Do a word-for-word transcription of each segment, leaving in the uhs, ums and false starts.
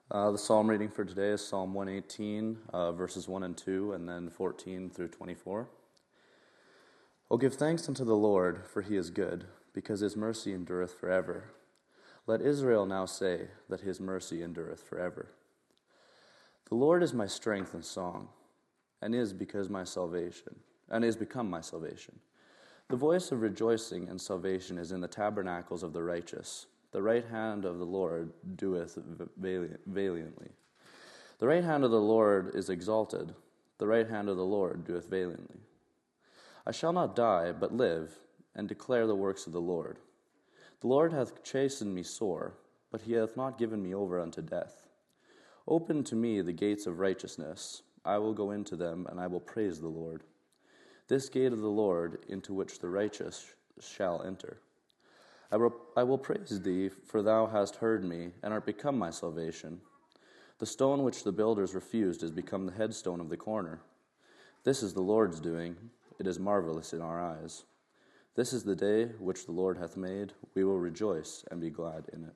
Uh, the psalm reading for today is Psalm one eighteen, uh, verses one and two, and then fourteen through twenty-four. O give thanks unto the Lord, for he is good, because his mercy endureth forever. Let Israel now say that his mercy endureth forever. The Lord is my strength and song, and is because my salvation, and is become my salvation. The voice of rejoicing and salvation is in the tabernacles of the righteous. The right hand of the Lord doeth valiantly. The right hand of the Lord is exalted. The right hand of the Lord doeth valiantly. I shall not die, but live, and declare the works of the Lord. The Lord hath chastened me sore, but he hath not given me over unto death. Open to me the gates of righteousness. I will go into them, and I will praise the Lord. This gate of the Lord, into which the righteous shall enter. I will, I will praise thee, for thou hast heard me, and art become my salvation. The stone which the builders refused is become the headstone of the corner. This is the Lord's doing. It is marvelous in our eyes. This is the day which the Lord hath made. We will rejoice and be glad in it.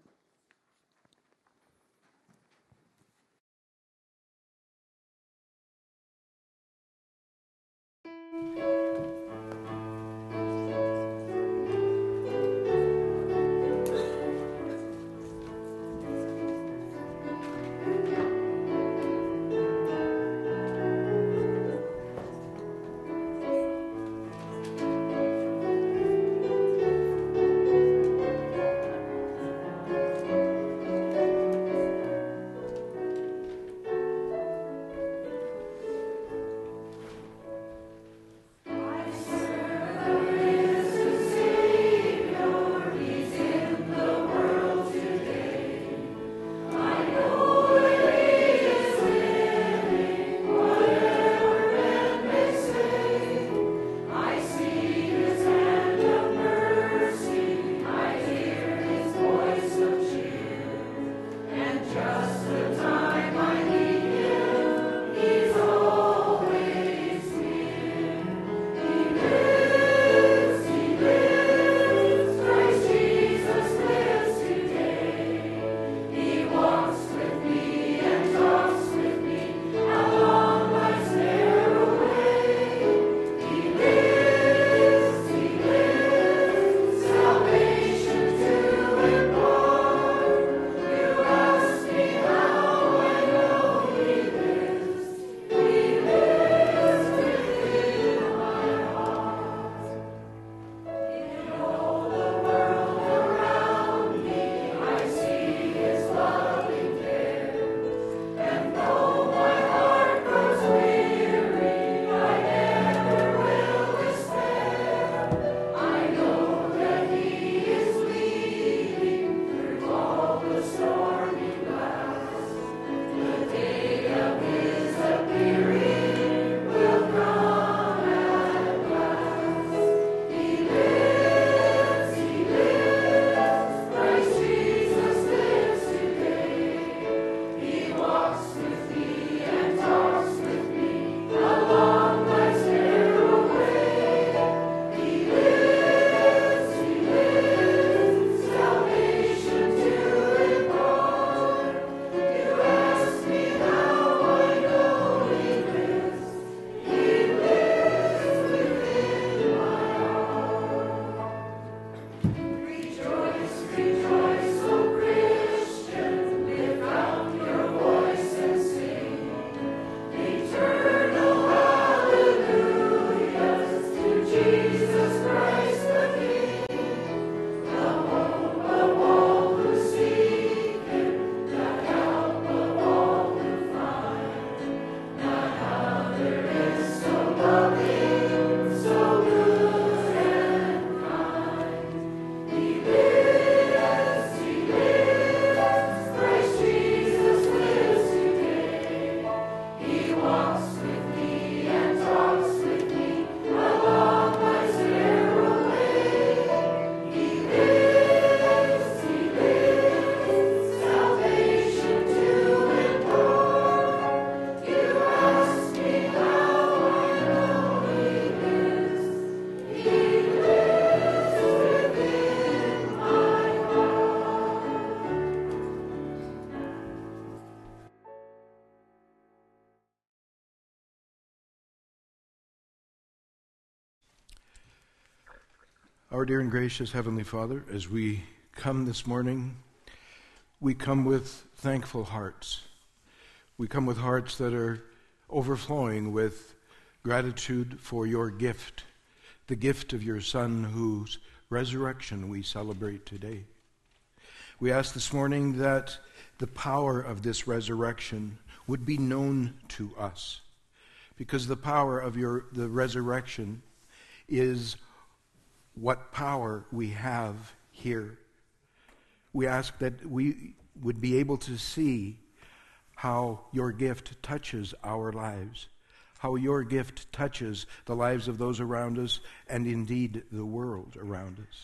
Our dear and gracious Heavenly Father, as we come this morning, we come with thankful hearts. We come with hearts that are overflowing with gratitude for your gift, the gift of your Son whose resurrection we celebrate today. We ask this morning that the power of this resurrection would be known to us, because the power of your the resurrection is what power we have here. We ask that we would be able to see how your gift touches our lives, how your gift touches the lives of those around us and indeed the world around us.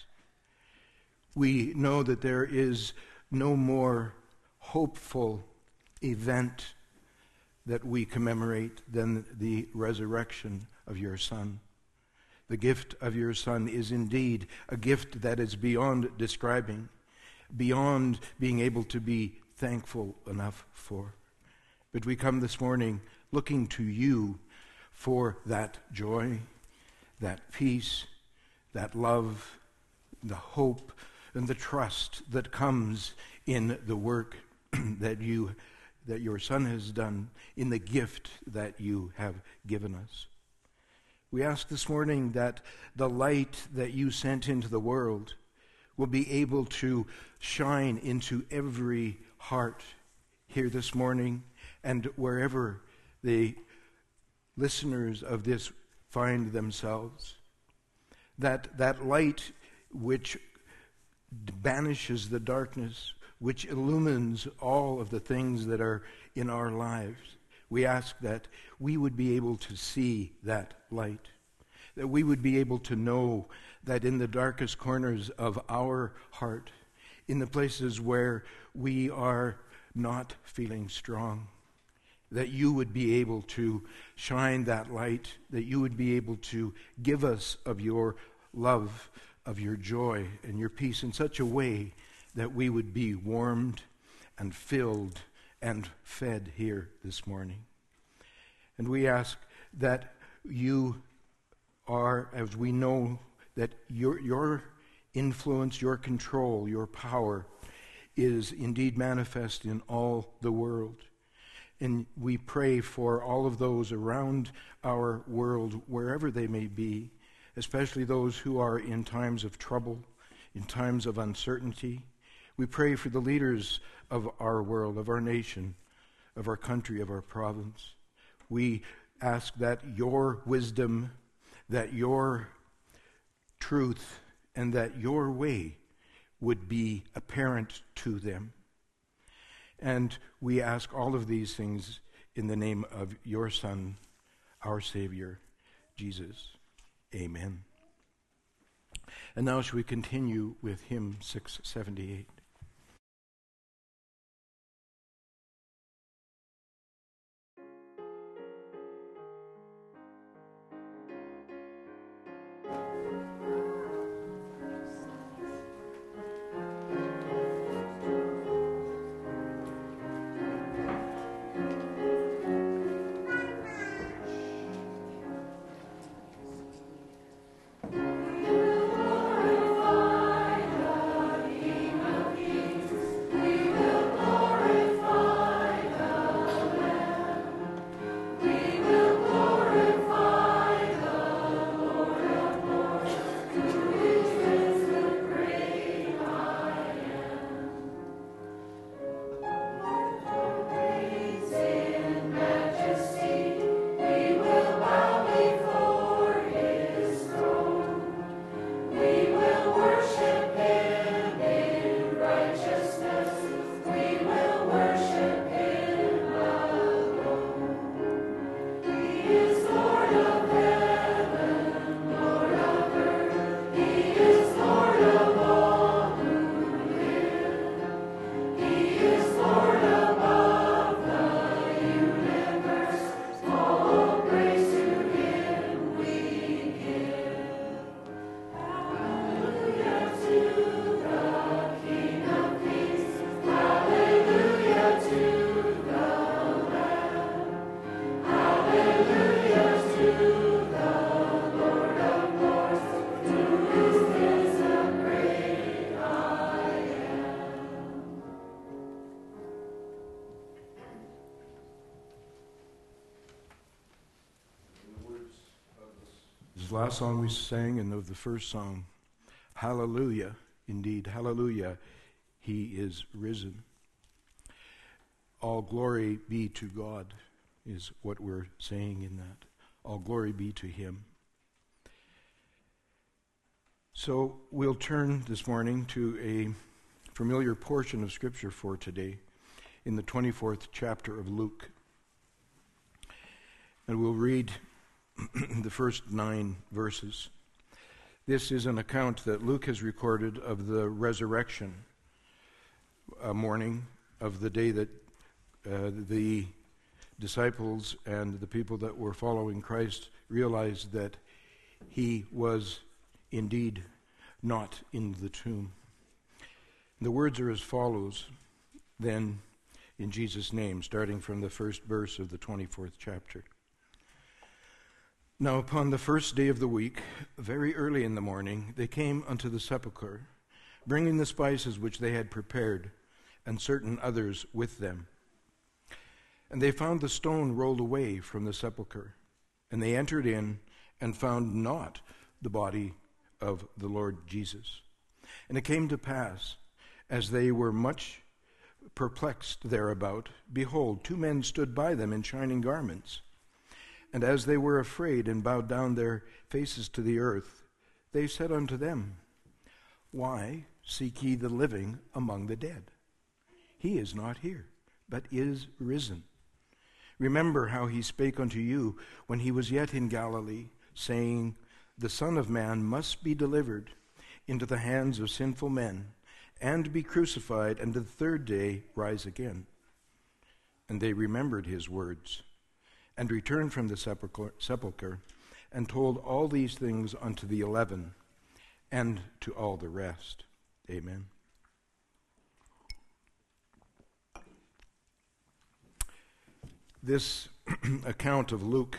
We know that there is no more hopeful event that we commemorate than the resurrection of your Son. The gift of your Son is indeed a gift that is beyond describing, beyond being able to be thankful enough for. But we come this morning looking to you for that joy, that peace, that love, the hope, and the trust that comes in the work that you, that your Son has done, in the gift that you have given us. We ask this morning that the light that you sent into the world will be able to shine into every heart here this morning and wherever the listeners of this find themselves. That that light which banishes the darkness, which illumines all of the things that are in our lives. We ask that we would be able to see that light, that we would be able to know that in the darkest corners of our heart, in the places where we are not feeling strong, that you would be able to shine that light, that you would be able to give us of your love, of your joy and your peace in such a way that we would be warmed and filled and fed here this morning. And we ask that you are, as we know, that your your influence, your control, your power is indeed manifest in all the world. And we pray for all of those around our world, wherever they may be, especially those who are in times of trouble, in times of uncertainty. We pray for the leaders of our world, of our nation, of our country, of our province. We ask that your wisdom, that your truth, and that your way would be apparent to them. And we ask all of these things in the name of your Son, our Savior, Jesus. Amen. And now shall we continue with hymn six seventy-eight. Glorify the King of This last song we sang, and of the first song, hallelujah, indeed, hallelujah, he is risen. All glory be to God is what we're saying in that. All glory be to him. So we'll turn this morning to a familiar portion of Scripture for today in the twenty-fourth chapter of Luke. And we'll read the first nine verses. This is an account that Luke has recorded of the resurrection uh, morning of the day that uh, the disciples and the people that were following Christ realized that he was indeed not in the tomb. The words are as follows, then, in Jesus' name, starting from the first verse of the twenty-fourth chapter. Now upon the first day of the week, very early in the morning, they came unto the sepulchre, bringing the spices which they had prepared, and certain others with them. And they found the stone rolled away from the sepulchre. And they entered in, and found not the body of the Lord Jesus. And it came to pass, as they were much perplexed thereabout, behold, two men stood by them in shining garments. And as they were afraid and bowed down their faces to the earth, they said unto them, Why seek ye the living among the dead? He is not here, but is risen. Remember how he spake unto you when he was yet in Galilee, saying, The Son of Man must be delivered into the hands of sinful men, and be crucified, and the third day rise again. And they remembered his words, and returned from the sepulchre, sepulchre, and told all these things unto the eleven, and to all the rest. Amen. This account of Luke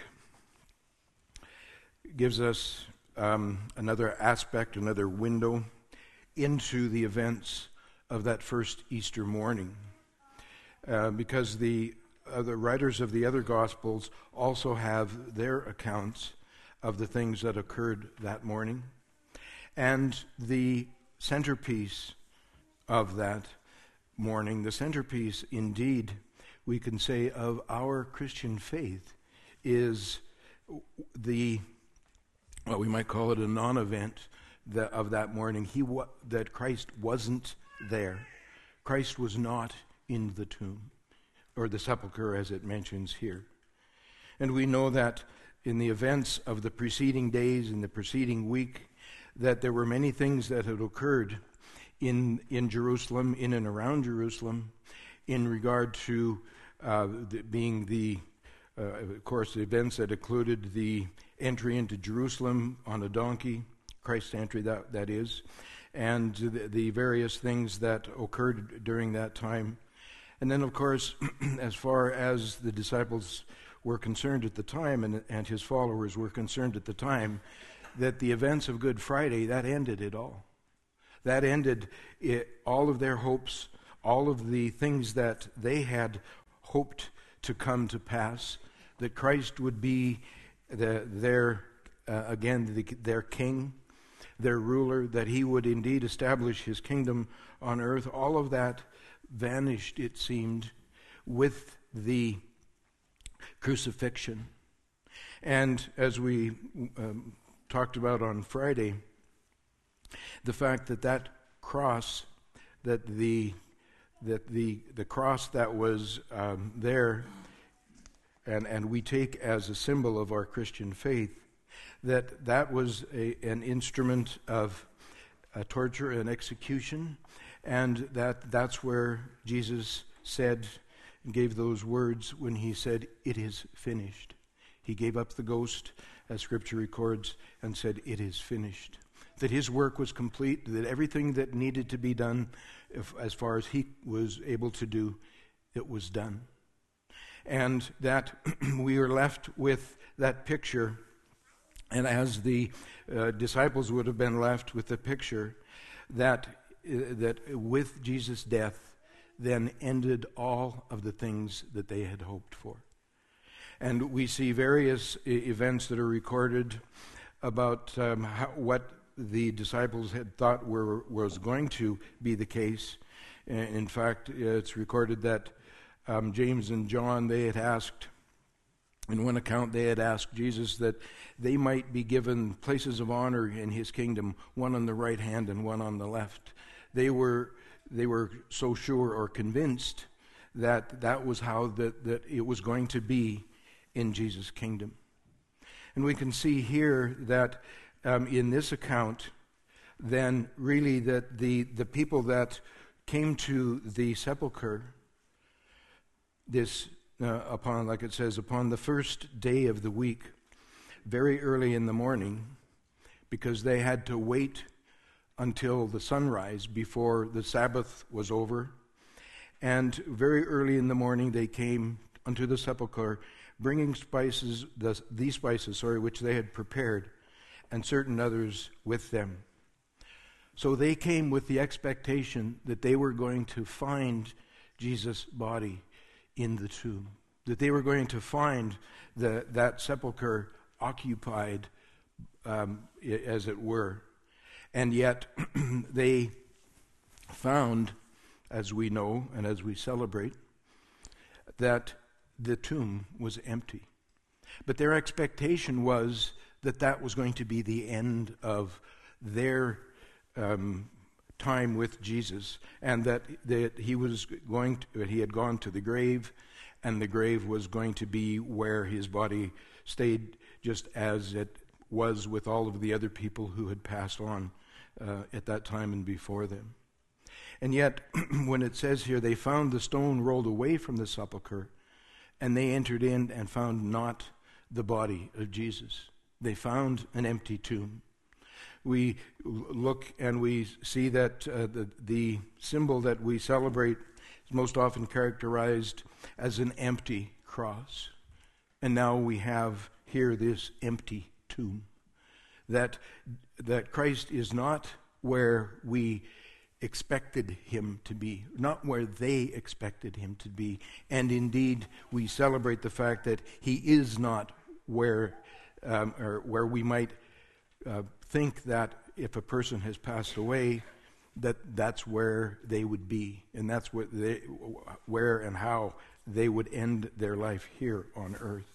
gives us um, another aspect, another window into the events of that first Easter morning, uh, because the Uh, the writers of the other Gospels also have their accounts of the things that occurred that morning. And the centerpiece of that morning, the centerpiece indeed, we can say, of our Christian faith is the, well, we might call it a non-event that, of that morning, he wa- that Christ wasn't there. Christ was not in the tomb, or the sepulchre as it mentions here. And we know that in the events of the preceding days, in the preceding week, that there were many things that had occurred in in Jerusalem, in and around Jerusalem, in regard to uh, the, being the, uh, of course, the events that included the entry into Jerusalem on a donkey, Christ's entry, that, that is, and the, the various things that occurred during that time. And then, of course, as far as the disciples were concerned at the time, and, and his followers were concerned at the time, that the events of Good Friday, that ended it all. That ended it, all of their hopes, all of the things that they had hoped to come to pass, that Christ would be the, their, uh, again, the, their king, their ruler, that he would indeed establish his kingdom on earth. All of that vanished, it seemed, with the crucifixion. And as we um, talked about on Friday, the fact that that cross, that the that the the cross that was um, there, and and we take as a symbol of our Christian faith, that that was a, an instrument of uh, torture and execution. And that that's where Jesus said and gave those words when he said, "It is finished." He gave up the ghost, as Scripture records, and said, "It is finished." That his work was complete, that everything that needed to be done, if, as far as he was able to do, it was done. And that we are left with that picture, and as the uh, disciples would have been left with the picture, that that with Jesus' death then ended all of the things that they had hoped for. And we see various e- events that are recorded about um, how, what the disciples had thought were, was going to be the case. In fact, it's recorded that um, James and John, they had asked, in one account, they had asked Jesus that they might be given places of honor in his kingdom, one on the right hand and one on the left. They were they were so sure or convinced that that was how that, that it was going to be in Jesus' kingdom. And we can see here that um, in this account, then really that the, the people that came to the sepulcher, this uh, upon, like it says, upon the first day of the week, very early in the morning, because they had to wait until the sunrise before the Sabbath was over. And very early in the morning they came unto the sepulchre, bringing spices, the, these spices, sorry, which they had prepared, and certain others with them. So they came with the expectation that they were going to find Jesus' body in the tomb, that they were going to find the, that sepulchre occupied, um, as it were. And yet they found, as we know and as we celebrate, that the tomb was empty. But their expectation was that that was going to be the end of their um, time with Jesus, and that, that he was going to, he had gone to the grave, and the grave was going to be where his body stayed, just as it was with all of the other people who had passed on uh, at that time and before them. And yet, when it says here, they found the stone rolled away from the sepulchre, and they entered in and found not the body of Jesus. They found an empty tomb. We look and we see that uh, the, the symbol that we celebrate is most often characterized as an empty cross. And now we have here this empty tomb. That, that Christ is not where we expected him to be, not where they expected him to be. And indeed, we celebrate the fact that he is not where, um, or where we might uh, think that if a person has passed away, that that's where they would be, and that's what they, where and how they would end their life here on earth.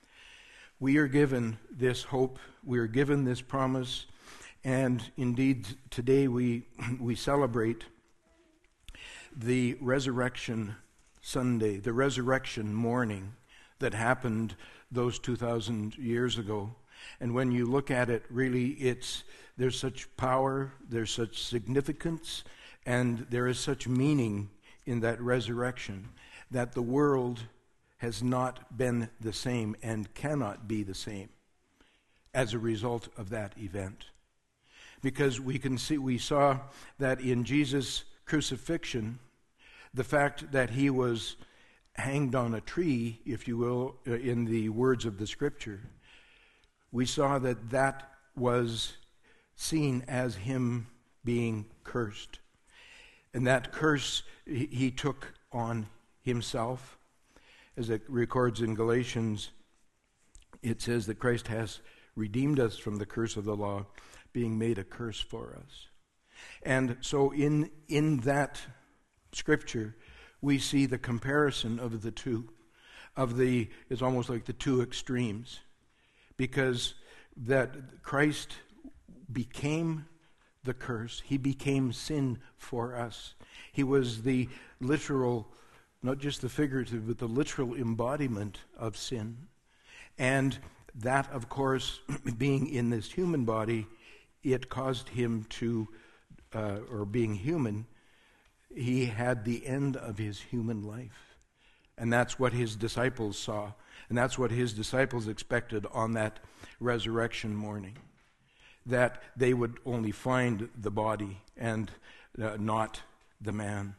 We are given this hope, we are given this promise, and indeed today we we celebrate the resurrection Sunday, the resurrection morning that happened those two thousand years ago. And when you look at it, really it's there's such power, there's such significance, and there is such meaning in that resurrection that the world has not been the same and cannot be the same as a result of that event. Because we can see, we saw that in Jesus' crucifixion, the fact that he was hanged on a tree, if you will, in the words of the scripture, we saw that that was seen as him being cursed. And that curse he, he took on himself. As it records in Galatians, it says that Christ has redeemed us from the curse of the law, being made a curse for us. And so in in that scripture, we see the comparison of the two, of the, it's almost like the two extremes, because that Christ became the curse. He became sin for us. He was the literal, not just the figurative, but the literal embodiment of sin. And that, of course, being in this human body, it caused him to, uh, or being human, he had the end of his human life. And that's what his disciples saw. And that's what his disciples expected on that resurrection morning. That they would only find the body and uh, not the man.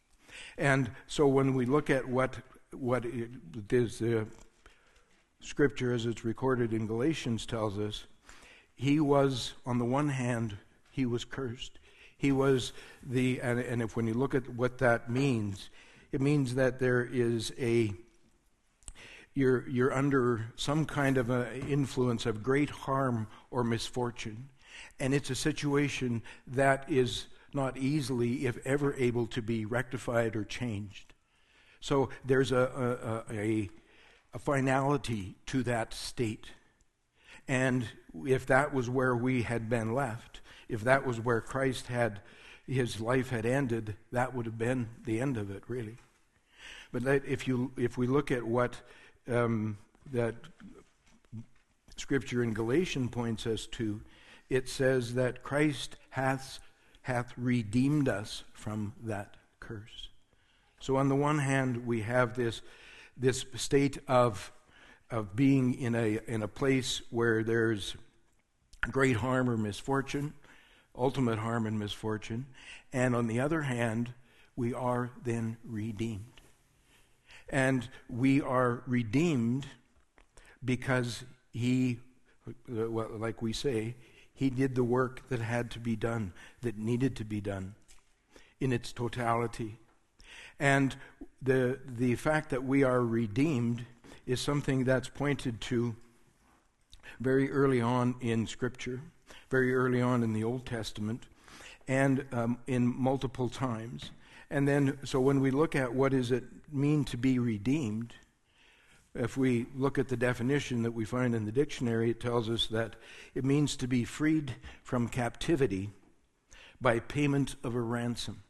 And so when we look at what what it is, the scripture as it's recorded in Galatians tells us, he was, on the one hand, he was cursed. He was the, and, and if when you look at what that means, it means that there is a, you're, you're under some kind of a influence of great harm or misfortune. And it's a situation that is not easily, if ever, able to be rectified or changed. So there's a, a, a, a finality to that state. And if that was where we had been left, if that was where Christ had, his life had ended, that would have been the end of it, really. But if you if we look at what um, that scripture in Galatians points us to, it says that Christ hath hath redeemed us from that curse. So on the one hand, we have this this state of of being in a in a place where there's great harm or misfortune, ultimate harm and misfortune, and on the other hand, we are then redeemed. And we are redeemed because he, like we say, he did the work that had to be done, that needed to be done in its totality. And the the fact that we are redeemed is something that's pointed to very early on in Scripture, very early on in the Old Testament, and um, in multiple times. And then, so when we look at what does it mean to be redeemed, if we look at the definition that we find in the dictionary, it tells us that it means to be freed from captivity by payment of a ransom.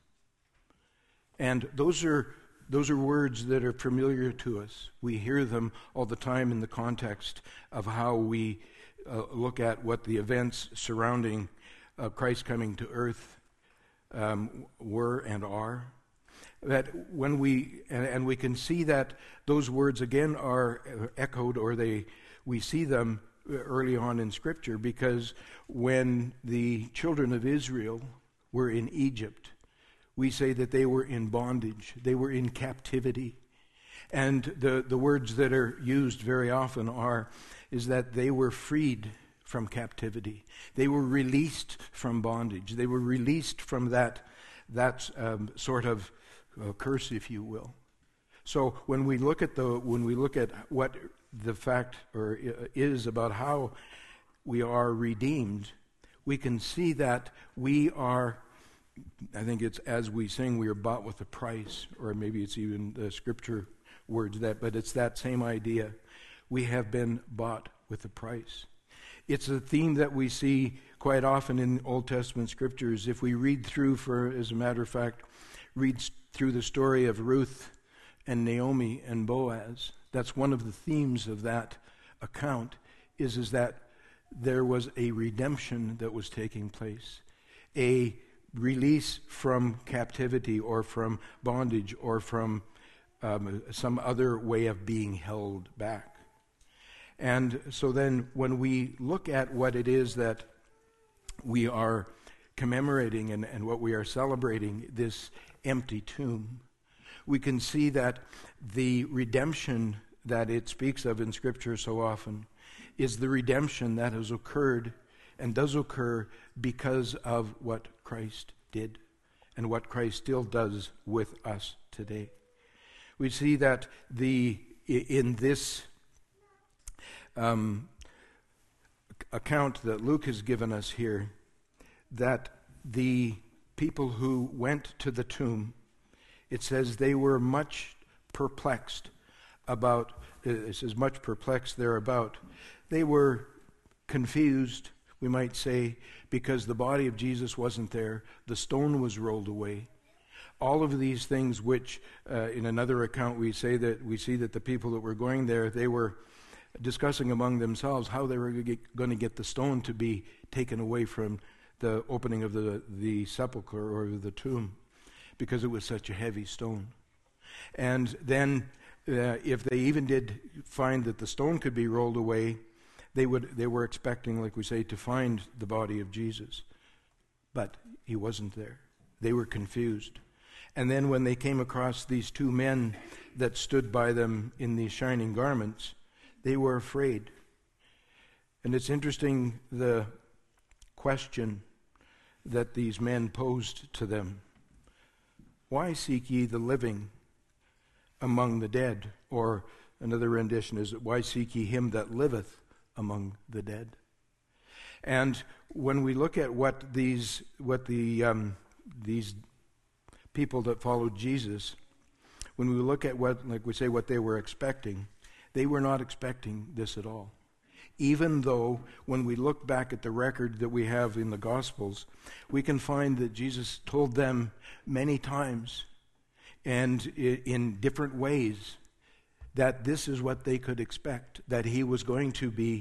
And those are those are words that are familiar to us. We hear them all the time in the context of how we uh, look at what the events surrounding uh, Christ coming to earth um, were and are. That when we and, and we can see that those words again are echoed, or they we see them early on in Scripture, because when the children of Israel were in Egypt, we say that they were in bondage, they were in captivity. And the, the words that are used very often are, is that they were freed from captivity. They were released from bondage. They were released from that, that um, sort of uh, curse, if you will. So when we look at the, when we look at what the fact or is about how we are redeemed, we can see that we are, I think it's as we sing, we are bought with a price, or maybe it's even the scripture words that, but it's that same idea. We have been bought with a price. It's a theme that we see quite often in Old Testament scriptures. If we read through, for as a matter of fact, read through the story of Ruth and Naomi and Boaz, that's one of the themes of that account, is, is that there was a redemption that was taking place, a release from captivity or from bondage or from um, some other way of being held back. And so then when we look at what it is that we are commemorating and, and what we are celebrating, this empty tomb, we can see that the redemption that it speaks of in Scripture so often is the redemption that has occurred and does occur because of what Christ did and what Christ still does with us today. We see that the in this um, account that Luke has given us here, that the people who went to the tomb, it says they were much perplexed about, it says much perplexed thereabout. They were confused, we might say, because the body of Jesus wasn't there. The stone was rolled away. All of these things which, uh, in another account, we say that we see that the people that were going there, they were discussing among themselves how they were going to get the stone to be taken away from the opening of the, the sepulcher or the tomb, because it was such a heavy stone. And then uh, if they even did find that the stone could be rolled away, they would they were expecting, like we say, to find the body of Jesus. But he wasn't there. They were confused. And then when they came across these two men that stood by them in these shining garments, they were afraid. And it's interesting the question that these men posed to them. Why seek ye the living among the dead? Or Another rendition is, why seek ye him that liveth among the dead? And when we look at what these, what the um, these people that followed Jesus, when we look at what, like we say, what they were expecting, they were not expecting this at all. Even though when we look back at the record that we have in the Gospels, we can find that Jesus told them many times and in different ways that this is what they could expect, that he was going to be,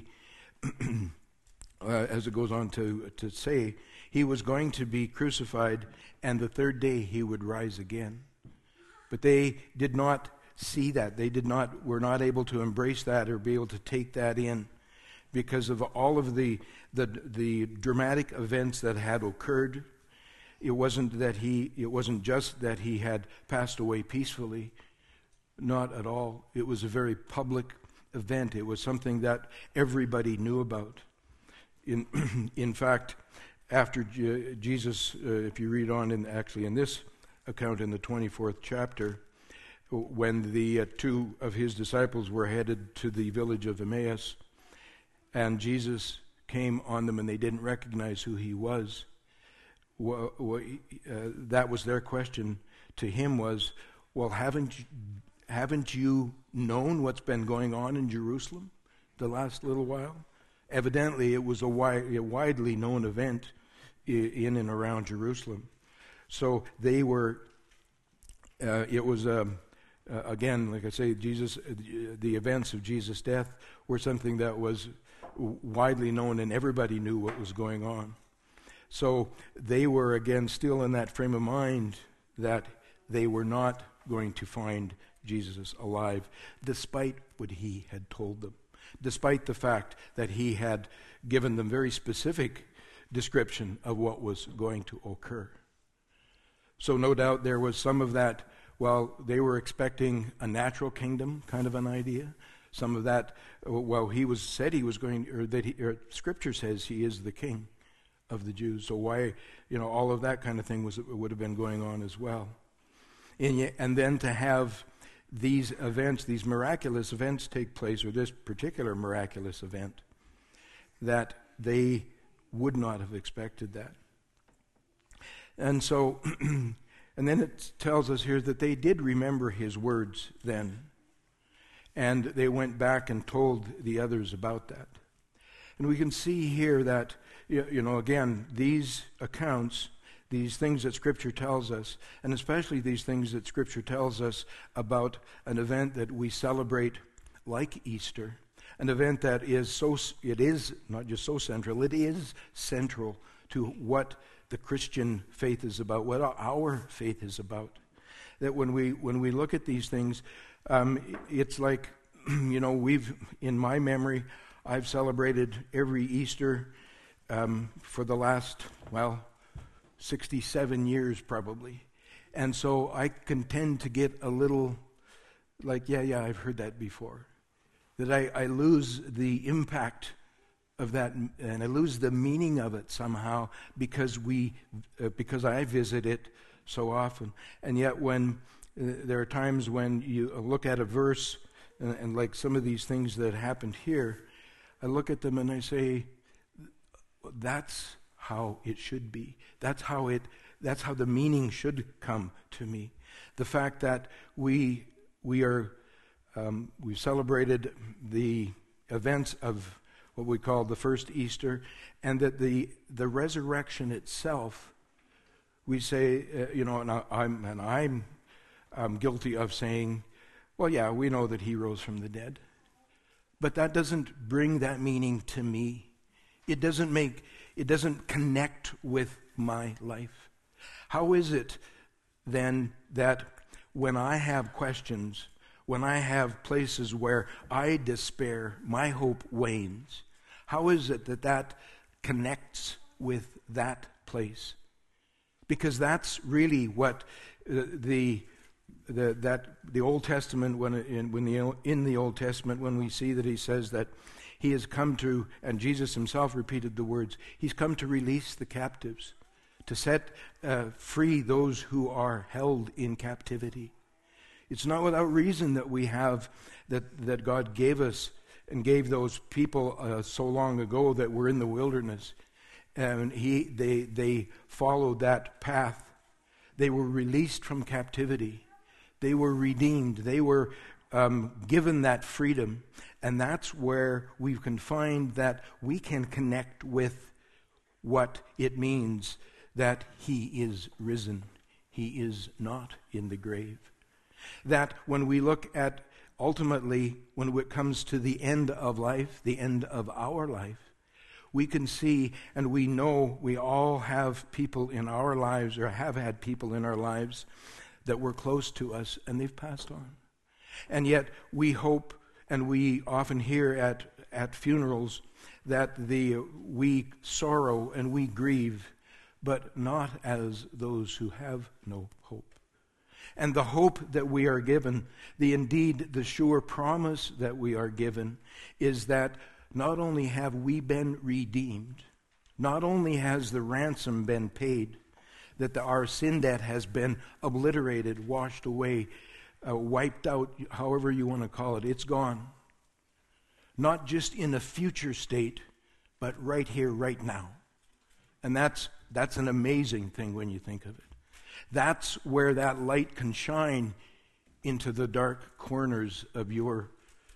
uh, as it goes on to, to say, he was going to be crucified and the third day he would rise again. But they did not see that. They did not, were not able to embrace that or be able to take that in because of all of the, the, the dramatic events that had occurred. It wasn't that he, it wasn't just that he had passed away peacefully. Not at all. It was a very public event. It was something that everybody knew about. In, in fact, after Je- Jesus, uh, if you read on in actually in this account in the twenty-fourth chapter, when the uh, two of his disciples were headed to the village of Emmaus, and Jesus came on them and they didn't recognize who he was, well, well, uh, that was their question to him was, well, haven't you, haven't you known what's been going on in Jerusalem the last little while? Evidently, it was a, wi- a widely known event in and around Jerusalem. So they were, uh, it was, um, uh, again, like I say, Jesus, uh, the events of Jesus' death were something that was widely known and everybody knew what was going on. So they were, again, still in that frame of mind that they were not going to find Jesus alive, despite what he had told them, despite the fact that he had given them very specific description of what was going to occur. So no doubt there was some of that, well, they were expecting a natural kingdom kind of an idea. Some of that, well, he was said he was going, or that he, or Scripture says he is the king of the Jews. So why, you know, all of that kind of thing was would have been going on as well. And, yet, and then to have these events, these miraculous events take place, or this particular miraculous event, that they would not have expected that. And so, and then it tells us here that they did remember his words then, and they went back and told the others about that. And we can see here that, you know, again, these accounts, these things that Scripture tells us, and especially these things that Scripture tells us about an event that we celebrate like Easter, an event that is so, it is not just so central, it is central to what the Christian faith is about, what our faith is about. That when we when we look at these things, um, it's like, you know, we've, in my memory, I've celebrated every Easter um, for the last, well, sixty-seven years probably. And so I can tend to get a little like, yeah, yeah, I've heard that before. That I, I lose the impact of that, and I lose the meaning of it somehow because we, uh, because I visit it so often. And yet when, uh, there are times when you look at a verse, and, and like some of these things that happened here, I look at them and I say, that's how it should be. That's how it, that's how the meaning should come to me. The fact that we, we are, um, we've celebrated the events of what we call the first Easter, and that the the resurrection itself, we say, uh, you know, and I, I'm and I'm, I'm guilty of saying, well, yeah, we know that he rose from the dead, but that doesn't bring that meaning to me. It doesn't make, it doesn't connect with my life. How is it then that when I have questions, when I have places where I despair, my hope wanes, how is it that that connects with that place? Because that's really what uh, the the that the Old Testament, when in when the in the Old Testament, when we see that he says that he has come to, and Jesus himself repeated the words, he's come to release the captives, to set uh, free those who are held in captivity. It's not without reason that we have, that, that God gave us and gave those people uh, so long ago that were in the wilderness. And he, they, they followed that path. They were released from captivity. They were redeemed. They were um, given that freedom. And that's where we can find that we can connect with what it means that he is risen. He is not in the grave. That when we look at ultimately, when it comes to the end of life, the end of our life, we can see and we know we all have people in our lives or have had people in our lives that were close to us and they've passed on. And yet we hope, and we often hear at, at funerals that the we sorrow and we grieve, but not as those who have no hope. And the hope that we are given, the indeed the sure promise that we are given, is that not only have we been redeemed, not only has the ransom been paid, that the, our sin debt has been obliterated, washed away, uh, wiped out, however you want to call it, it's gone. Not just in a future state, but right here, right now. And that's that's an amazing thing when you think of it. That's where that light can shine into the dark corners of your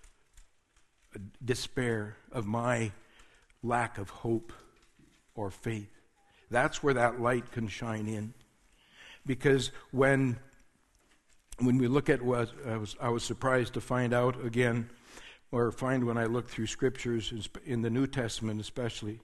despair, of my lack of hope or faith. That's where that light can shine in. Because when when we look at what I was, I was surprised to find out again, or find when I look through scriptures in the New Testament especially.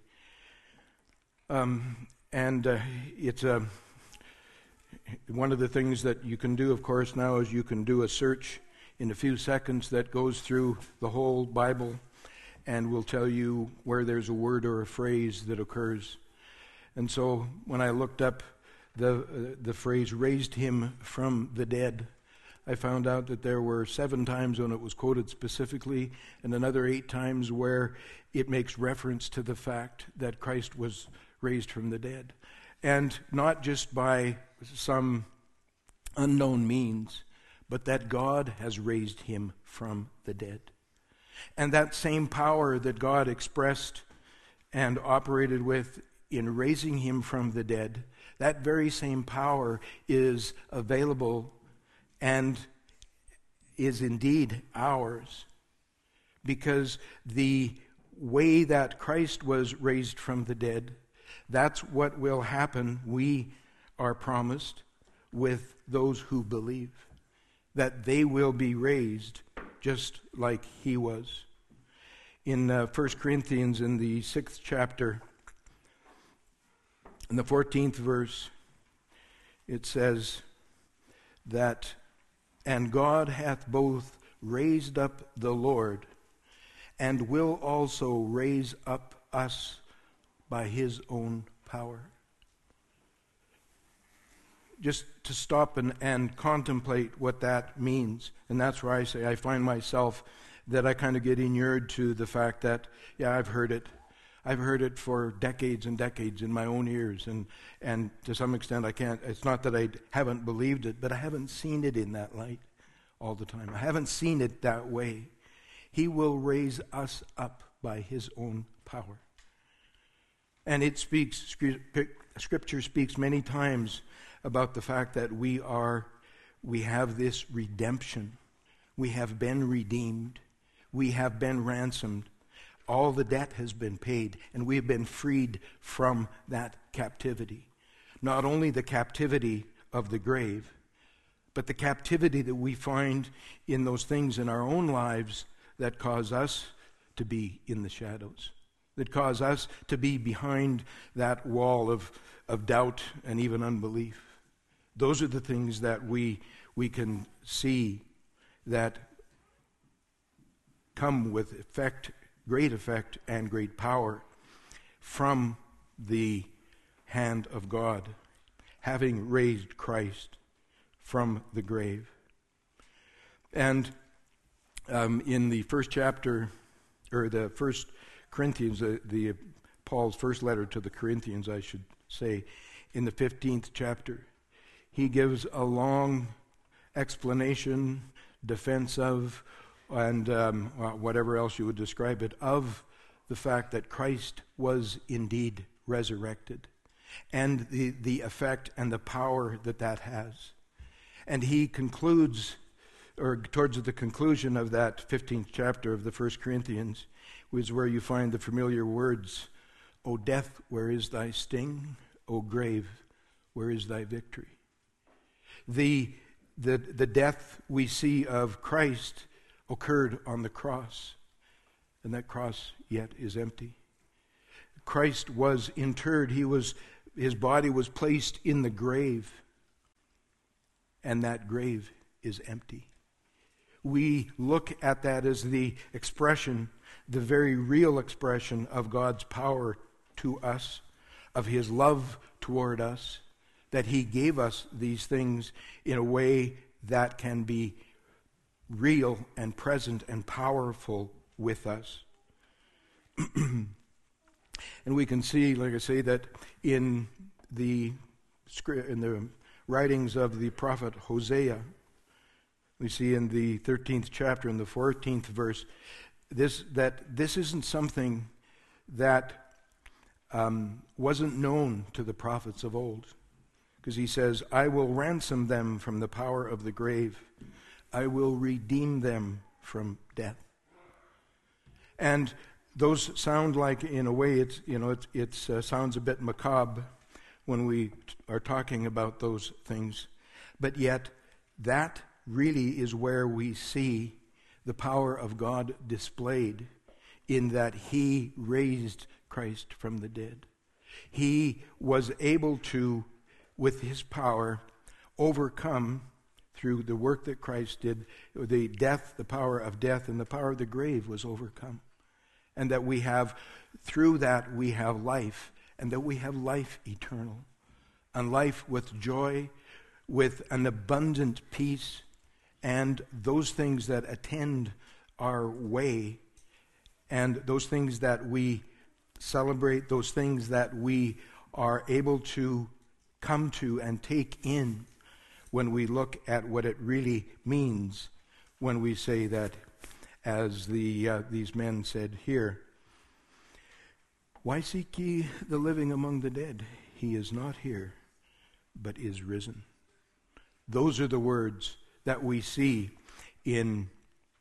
Um, and uh, it's a... Uh, One of the things that you can do, of course, now is you can do a search in a few seconds that goes through the whole Bible and will tell you where there's a word or a phrase that occurs. And so when I looked up the uh, the phrase "raised him from the dead," I found out that there were seven times when it was quoted specifically and another eight times where it makes reference to the fact that Christ was raised from the dead. And not just by some unknown means, but that God has raised him from the dead. And that same power that God expressed and operated with in raising him from the dead, that very same power is available and is indeed ours. Because the way that Christ was raised from the dead, that's what will happen, we are promised, with those who believe, that they will be raised just like he was. In uh, First Corinthians, in the sixth chapter, in the fourteenth verse, it says that, "And God hath both raised up the Lord, and will also raise up us by his own power." Just to stop and, and contemplate what that means. And that's where I say I find myself that I kind of get inured to the fact that, yeah, I've heard it. I've heard it for decades and decades in my own ears. And, and to some extent I can't, it's not that I haven't believed it, but I haven't seen it in that light all the time. I haven't seen it that way. He will raise us up by his own power. And it speaks, Scripture speaks many times about the fact that we are, we have this redemption. We have been redeemed. We have been ransomed. All the debt has been paid, and we have been freed from that captivity. Not only the captivity of the grave, but the captivity that we find in those things in our own lives that cause us to be in the shadows, that cause us to be behind that wall of, of doubt and even unbelief. Those are the things that we we can see that come with effect, great effect and great power from the hand of God, having raised Christ from the grave. And um, in the first chapter, or the first Corinthians, the, the Paul's first letter to the Corinthians, I should say, in the fifteenth chapter, he gives a long explanation, defense of, and um, whatever else you would describe it, of the fact that Christ was indeed resurrected, and the, the effect and the power that that has. And he concludes, or towards the conclusion of that fifteenth chapter of the First Corinthians, is where you find the familiar words, "O death, where is thy sting? O grave, where is thy victory?" The, the, the death we see of Christ occurred on the cross, and that cross yet is empty. Christ was interred. He was, his body was placed in the grave, and that grave is empty. We look at that as the expression, the very real expression of God's power to us, of his love toward us, that he gave us these things in a way that can be real and present and powerful with us. And we can see, like I say, that in the in the writings of the prophet Hosea, we see in the thirteenth chapter, in the fourteenth verse, this that this isn't something that um, wasn't known to the prophets of old. Because he says, "I will ransom them from the power of the grave. I will redeem them from death." And those sound like, in a way, it's you know, it it's, uh, sounds a bit macabre when we t- are talking about those things. But yet, that really is where we see the power of God displayed, in that he raised Christ from the dead. He was able to, with his power, overcome, through the work that Christ did, the death, the power of death, and the power of the grave was overcome. And that we have, through that, we have life, and that we have life eternal, and life with joy, with an abundant peace, and those things that attend our way, and those things that we celebrate, those things that we are able to come to and take in when we look at what it really means when we say that, as the uh, these men said here, "Why seek ye the living among the dead? He is not here, but is risen." Those are the words that we see in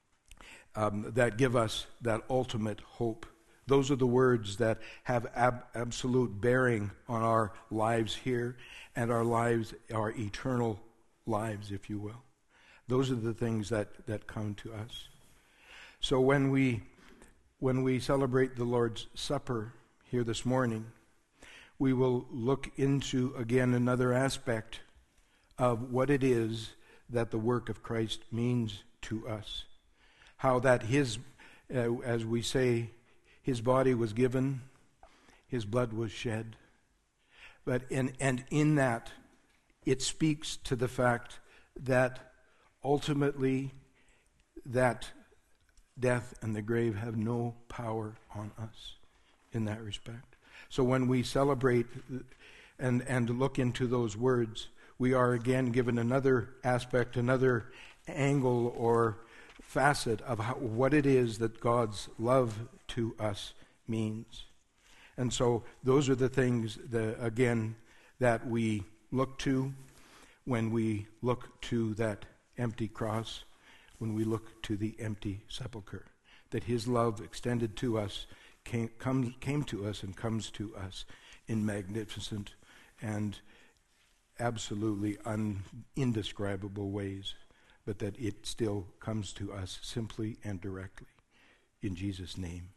um, that give us that ultimate hope. Those are the words that have ab- absolute bearing on our lives here, and our lives, our eternal lives, if you will. Those are the things that, that come to us. So when we when we celebrate the Lord's Supper here this morning, we will look into again another aspect of what it is that the work of Christ means to us. How that his, uh, as we say, his body was given, his blood was shed. But in, and in that, it speaks to the fact that ultimately that death and the grave have no power on us in that respect. So when we celebrate and, and look into those words, we are again given another aspect, another angle or facet of how, what it is that God's love to us means. And so those are the things, that, again, that we look to when we look to that empty cross, when we look to the empty sepulcher, that his love extended to us came, comes, came to us and comes to us in magnificent and absolutely un, indescribable ways, but that it still comes to us simply and directly. In Jesus' name,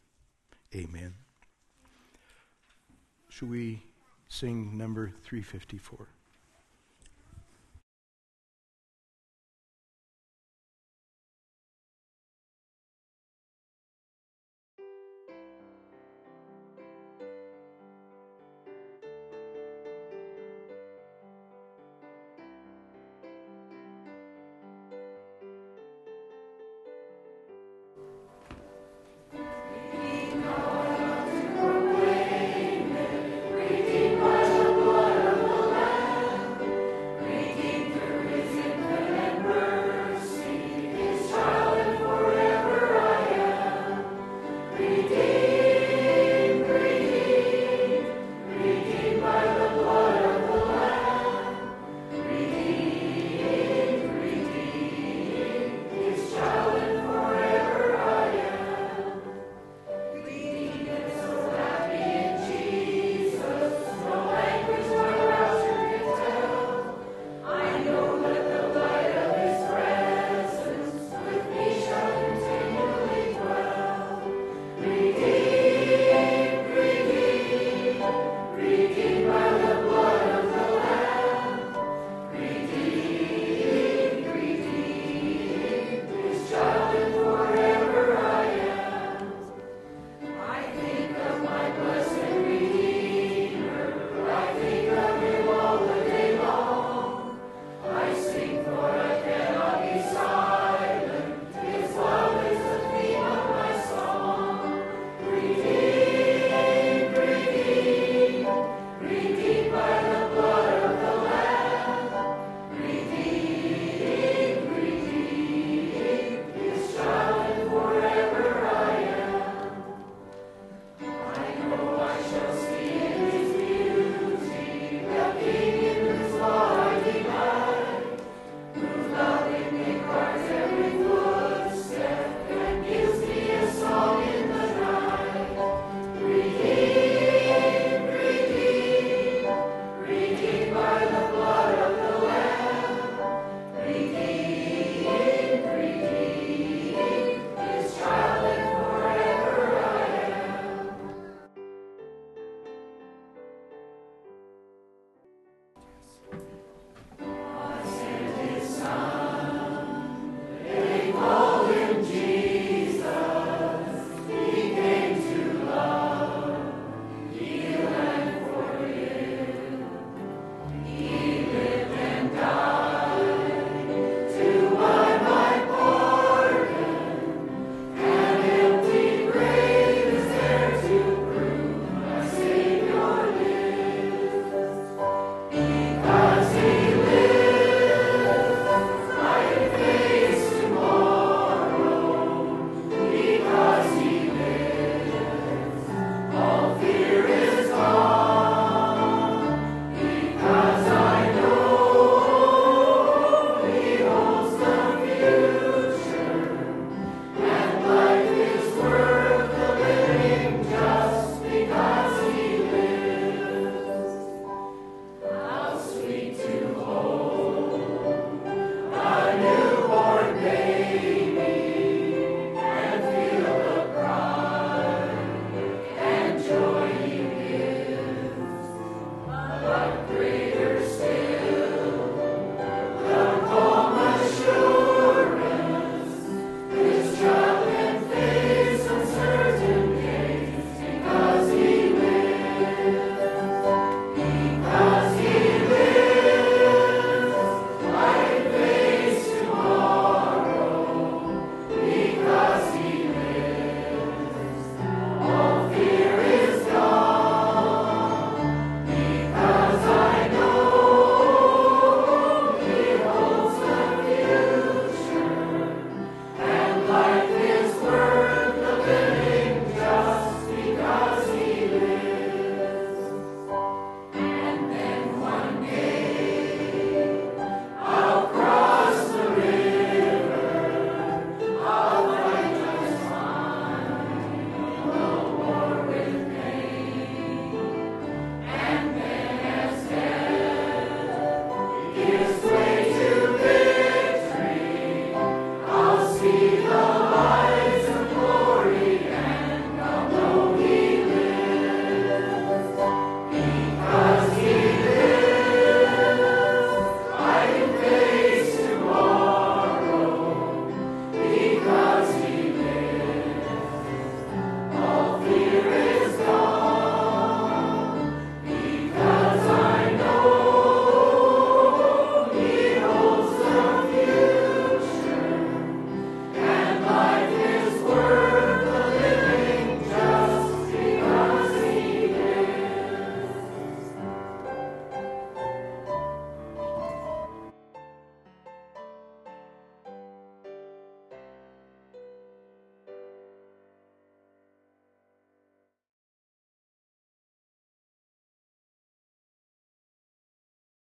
amen. Should we sing number three fifty-four?